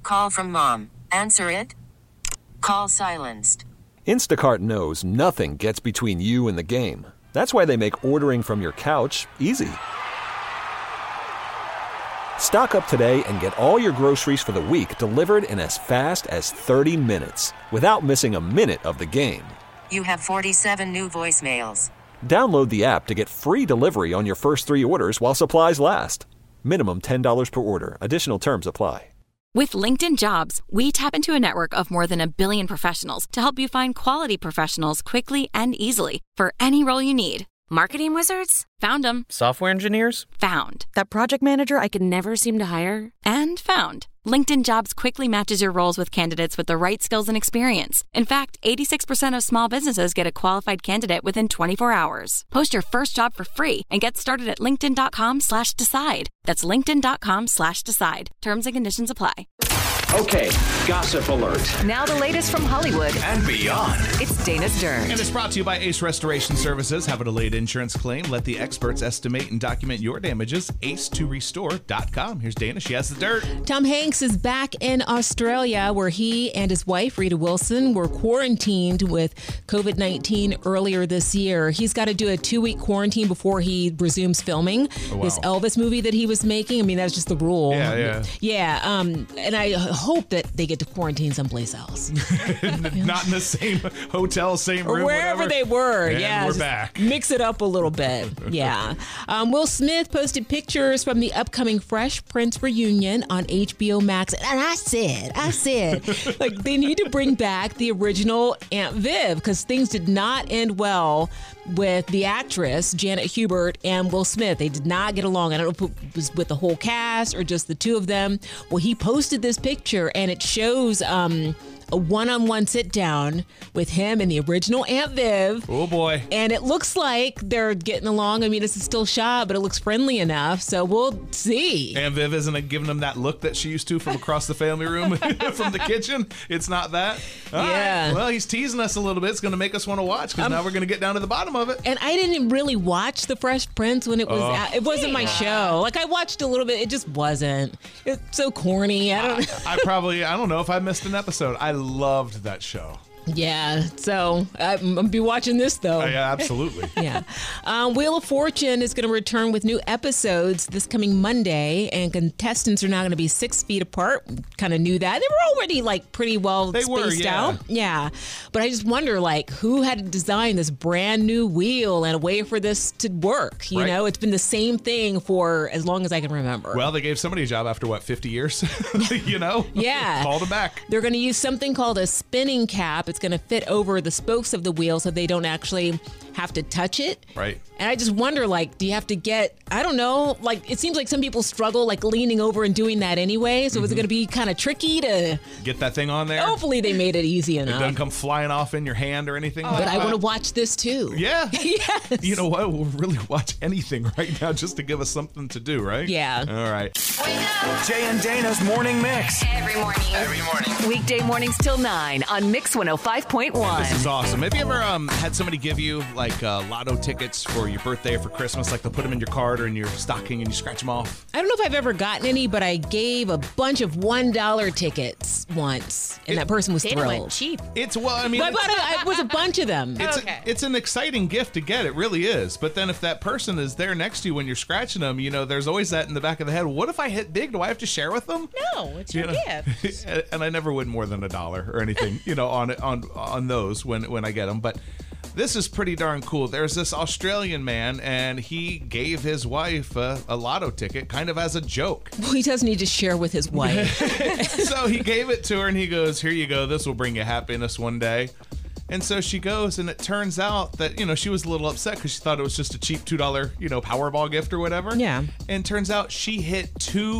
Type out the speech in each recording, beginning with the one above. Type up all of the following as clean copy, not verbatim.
call from mom. Answer it. Call silenced. Instacart knows nothing gets between you and the game. That's why they make ordering from your couch easy. Stock up today and get all your groceries for the week delivered in as fast as 30 minutes without missing a minute of the game. You have 47 new voicemails. Download the app to get free delivery on your first 3 orders while supplies last. Minimum $10 per order. Additional terms apply. With LinkedIn Jobs, we tap into a network of more than 1 billion professionals to help you find quality professionals quickly and easily for any role you need. Marketing wizards? Found them. Software engineers? Found. That project manager I could never seem to hire? And found. LinkedIn Jobs quickly matches your roles with candidates with the right skills and experience. In fact, 86% of small businesses get a qualified candidate within 24 hours. Post your first job for free and get started at linkedin.com/decide. That's linkedin.com/decide. Terms and conditions apply. Okay, gossip alert. Now the latest from Hollywood and beyond. It's Dana's Dirt. And it's brought to you by Ace Restoration Services. Have a delayed insurance claim? Let the experts estimate and document your damages. ACE2Restore.com. Here's Dana. She has the dirt. Tom Hanks is back in Australia, where he and his wife, Rita Wilson, were quarantined with COVID-19 earlier this year. He's got to do a 2-week quarantine before he resumes filming this Elvis movie that he was making. I mean, that's just the rule. Yeah. And I hope that they get to quarantine someplace else. Not in the same hotel, same room, or wherever they were. And we're back. Mix it up a little bit. Yeah. Will Smith posted pictures from the upcoming Fresh Prince reunion on HBO Max. And I said, like, they need to bring back the original Aunt Viv, because things did not end well with the actress, Janet Hubert, and Will Smith. They did not get along. I don't know if it was with the whole cast or just the two of them. Well, he posted this picture, and it shows a one-on-one sit-down with him and the original Aunt Viv. Oh, boy. And it looks like they're getting along. I mean, it's still shot, but it looks friendly enough, so we'll see. Aunt Viv isn't giving him that look that she used to from across the family room from the kitchen. It's not that. All right. Well, he's teasing us a little bit. It's going to make us want to watch, because now we're going to get down to the bottom of it. And I didn't really watch The Fresh Prince when it was out. It wasn't my show. Like, I watched a little bit. It just wasn't. It's so corny. I don't know if I missed an episode. I loved that show. Yeah, so I'm going to be watching this, though. Yeah, absolutely. Yeah. Wheel of Fortune is going to return with new episodes this coming Monday, and contestants are now going to be 6 feet apart. Kind of knew that. They were already, like, pretty well spaced out. Yeah. But I just wonder, like, who had to design this brand new wheel and a way for this to work? You know, it's been the same thing for as long as I can remember. Well, they gave somebody a job after, 50 years? You know? Yeah. Called them back. They're going to use something called a spinning cap. It's going to fit over the spokes of the wheel so they don't actually have to touch it. Right. And I just wonder, like, do you have to get, I don't know, like, it seems like some people struggle, like, leaning over and doing that anyway. So is it going to be kind of tricky to get that thing on there? Hopefully they made it easy enough. It doesn't come flying off in your hand or anything. But I want to watch this too. Yeah. Yes. You know what? We'll really watch anything right now just to give us something to do, right? Yeah. All right. Jay and Dana's Morning Mix. Every morning. Weekday mornings till 9 on Mix 105.1. This is awesome. Have you ever had somebody give you like lotto tickets for your birthday or for Christmas? Like they'll put them in your card or in your stocking and you scratch them off? I don't know if I've ever gotten any, but I gave a bunch of $1 tickets once, and that person was thrilled. Went cheap. It was a bunch of them. It's an exciting gift to get. It really is. But then if that person is there next to you when you're scratching them, you know, there's always that in the back of the head. What if I hit big? Do I have to share with them? No, it's your gift. And I never win more than $1 or anything, you know, on those when I get them. But this is pretty darn cool. There's this Australian man, and he gave his wife a lotto ticket kind of as a joke. Well, he does need to share with his wife. So he gave it to her, and he goes, "Here you go. This will bring you happiness one day." And so she goes, and it turns out that, you know, she was a little upset because she thought it was just a cheap $2, you know, Powerball gift or whatever. Yeah. And turns out she hit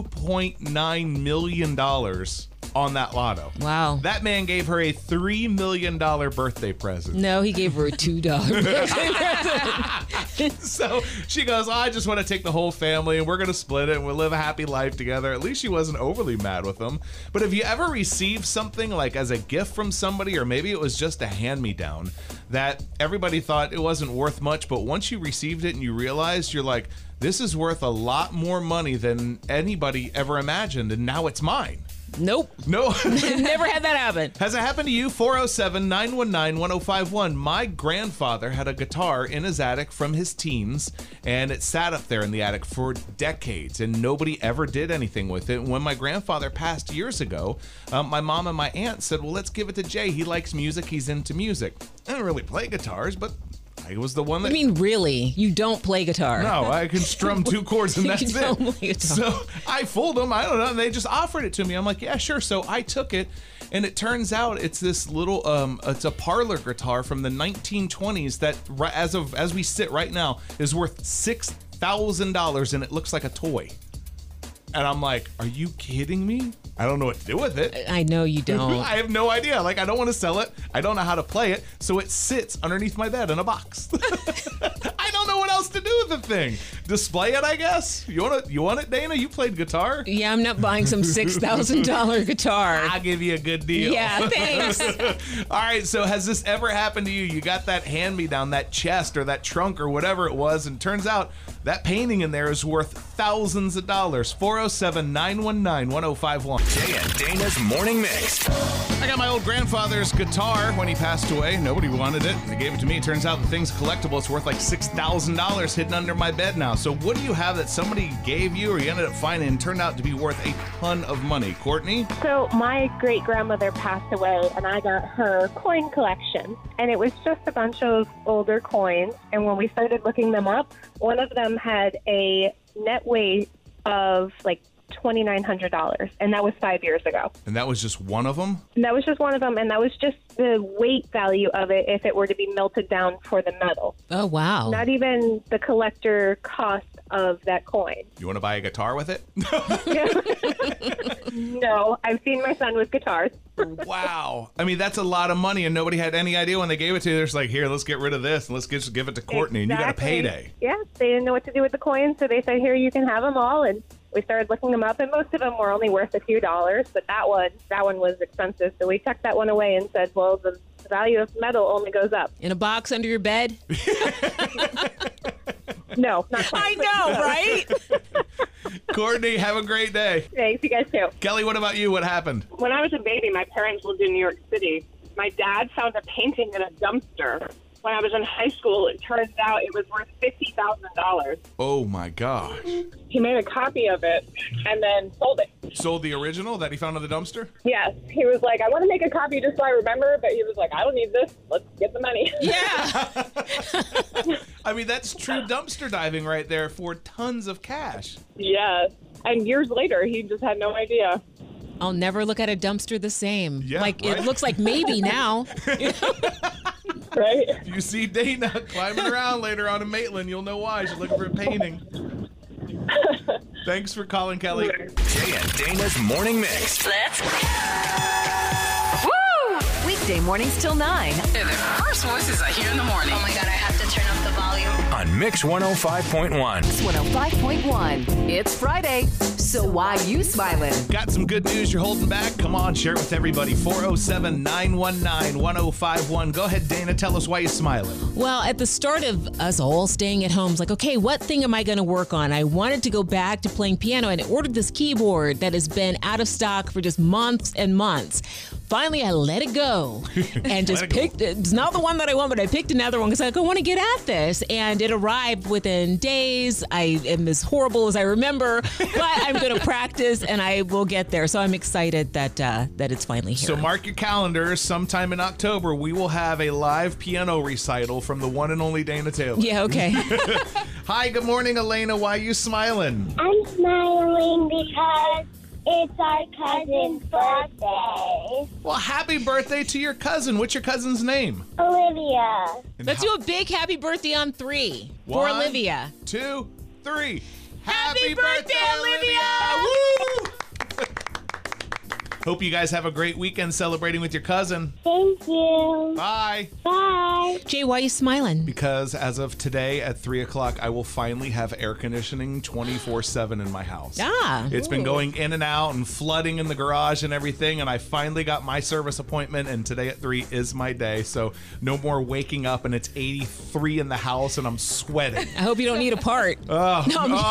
$2.9 million on that lotto. Wow. That man gave her a $3 million birthday present. No, he gave her a $2 birthday present. So she goes, I just want to take the whole family and we're going to split it and we'll live a happy life together. At least she wasn't overly mad with him. But have you ever received something like as a gift from somebody, or maybe it was just a hand-me-down that everybody thought it wasn't worth much, but once you received it and you realized, you're like, this is worth a lot more money than anybody ever imagined, and now it's mine. Nope. No. Never had that happen. Has it happened to you? 407-919-1051. My grandfather had a guitar in his attic from his teens, and it sat up there in the attic for decades, and nobody ever did anything with it. When my grandfather passed years ago, my mom and my aunt said, well, let's give it to Jay. He likes music. He's into music. I don't really play guitars, but I was the one that... I mean, really? You don't play guitar? No, I can strum 2 chords and that's You don't play it. guitar. So I fooled them. I don't know. And they just offered it to me. I'm like, yeah, sure. So I took it, and it turns out it's this little, it's a parlor guitar from the 1920s that, as we sit right now, is worth $6,000, and it looks like a toy. And I'm like, are you kidding me? I don't know what to do with it. I know you don't. I have no idea. Like, I don't want to sell it. I don't know how to play it. So it sits underneath my bed in a box. I don't know what else to do with the thing. Display it, I guess. You want it, Dana? You played guitar? Yeah, I'm not buying some $6,000 guitar. I'll give you a good deal. Yeah, thanks. All right, so has this ever happened to you? You got that hand-me-down, that chest or that trunk or whatever it was, and turns out that painting in there is worth thousands of dollars. 407-919-1051. Jay and Dana's Morning Mix. I got my old grandfather's guitar when he passed away. Nobody wanted it. They gave it to me. Turns out the thing's collectible. It's worth like $6,000 hidden under my bed now. So what do you have that somebody gave you or you ended up finding and turned out to be worth a ton of money? Courtney? So my great-grandmother passed away, and I got her coin collection. And it was just a bunch of older coins. And when we started looking them up, one of them had a net weight of like $2,900, and that was 5 years ago. And that was just one of them? And that was just one of them, and that was just the weight value of it if it were to be melted down for the metal. Oh, wow. Not even the collector cost of that coin. You want to buy a guitar with it? No, I've seen my son with guitars. Wow. I mean, that's a lot of money, and nobody had any idea when they gave it to you. They're just like, here, let's get rid of this, and let's just give it to Courtney, and you got a payday. Yeah, they didn't know what to do with the coins, so they said, here, you can have them all, and we started looking them up, and most of them were only worth a few dollars, but that one was expensive, so we tucked that one away and said, well, the value of metal only goes up. In a box under your bed? No, not quite. I know, right? Courtney, have a great day. Thanks, you guys too. Kelly, what about you? What happened? When I was a baby, my parents lived in New York City. My dad found a painting in a dumpster. When I was in high school, it turns out it was worth $50,000. Oh, my gosh. He made a copy of it and then sold it. Sold the original that he found in the dumpster? Yes. He was like, I want to make a copy just so I remember, but he was like, I don't need this. Let's get the money. Yeah. I mean, that's true dumpster diving right there for tons of cash. Yes. And years later, he just had no idea. I'll never look at a dumpster the same. Yeah, like, right? It looks like maybe now. Right? If you see Dana climbing around later on in Maitland, you'll know why. She's looking for a painting. Thanks for calling, Kelly. Jay and Dana's Morning Mix. Let's go. Woo! Weekday mornings till 9. They're the first voices I hear in the morning. Oh my God, I have to turn up the volume. On Mix 105.1. It's 105.1. It's Friday, so why you smiling? Got some good news you're holding back? Come on, share it with everybody. 407-919-1051. Go ahead, Dana. Tell us why you're smiling. Well, at the start of us all staying at home, it's like, okay, what thing am I going to work on? I wanted to go back to playing piano, and I ordered this keyboard that has been out of stock for just months and months. Finally, I let it go and just picked it. It's not the one that I want, but I picked another one because I want to get at this. And it arrived within days. I am as horrible as I remember, but I'm going to practice and I will get there. So I'm excited that it's finally here. So mark your calendars. Sometime in October, we will have a live piano recital from the one and only Dana Taylor. Yeah, okay. Hi, good morning, Elena. Why are you smiling? I'm smiling because it's our cousin's birthday. Well, happy birthday to your cousin. What's your cousin's name? Olivia. Let's do a big happy birthday on 3 for Olivia. 1, 2, 3. Happy birthday, Olivia! Woo! Hope you guys have a great weekend celebrating with your cousin. Thank you. Bye. Bye. Jay, why are you smiling? Because as of today at 3 o'clock, I will finally have air conditioning 24/7 in my house. It's been going in and out and flooding in the garage and everything, and I finally got my service appointment, and today at 3 is my day, so no more waking up and it's 83 in the house and I'm sweating. I hope you don't need a part. No,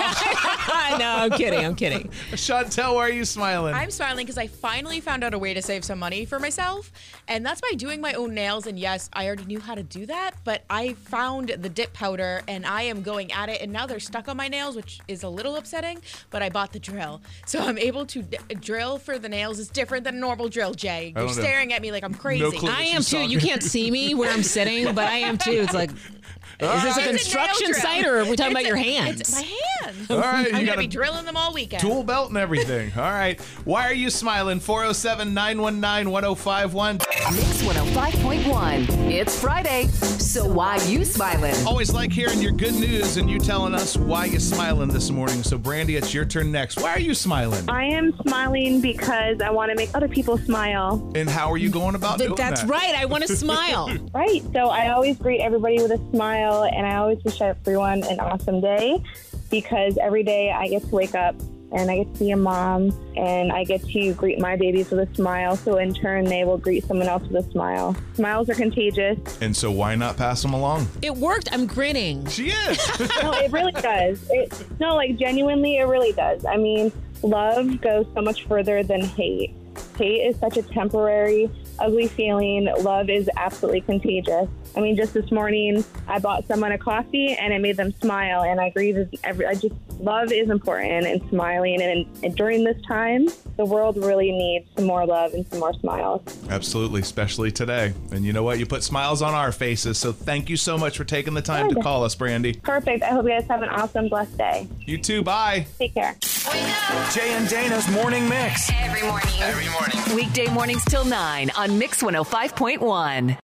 I'm kidding. Chantel, why are you smiling? I'm smiling because I finally found out a way to save some money for myself, and that's by doing my own nails. And yes, I already knew how to do that, but I found the dip powder and I am going at it, and now they're stuck on my nails, which is a little upsetting, but I bought the drill. So I'm able to drill for the nails. It's different than a normal drill, Jay. You're staring at me like I'm crazy. I am too. You can't see me where I'm sitting, but I am too. It's like, is this a construction site or are we talking about your hands? It's my hands. All right, I'm going to be drilling them all weekend. Tool belt and everything. All right. Why are you smiling? 407-919-1051. Mix 105.1. It's Friday, so why you smiling? Always like hearing your good news and you telling us why you smiling this morning. So, Brandy, it's your turn next. Why are you smiling? I am smiling because I want to make other people smile. And how are you going about doing That's that? right. I want to smile. Right. So I always greet everybody with a smile, and I always wish everyone an awesome day, because every day I get to wake up and I get to be a mom, and I get to greet my babies with a smile, so in turn they will greet someone else with a smile. Smiles are contagious. And so why not pass them along? It worked. I'm grinning. She is. No, it really does. Genuinely, it really does. I mean, love goes so much further than hate. Hate is such a temporary, ugly feeling. Love is absolutely contagious. I mean, just this morning, I bought someone a coffee and it made them smile. And I agree that love is important, and smiling. And during this time, the world really needs some more love and some more smiles. Absolutely, especially today. And you know what? You put smiles on our faces. So thank you so much for taking the time to call us, Brandy. Perfect. I hope you guys have an awesome, blessed day. You too. Bye. Take care. Jay and Dana's Morning Mix. Every morning. Weekday mornings till 9 on Mix 105.1.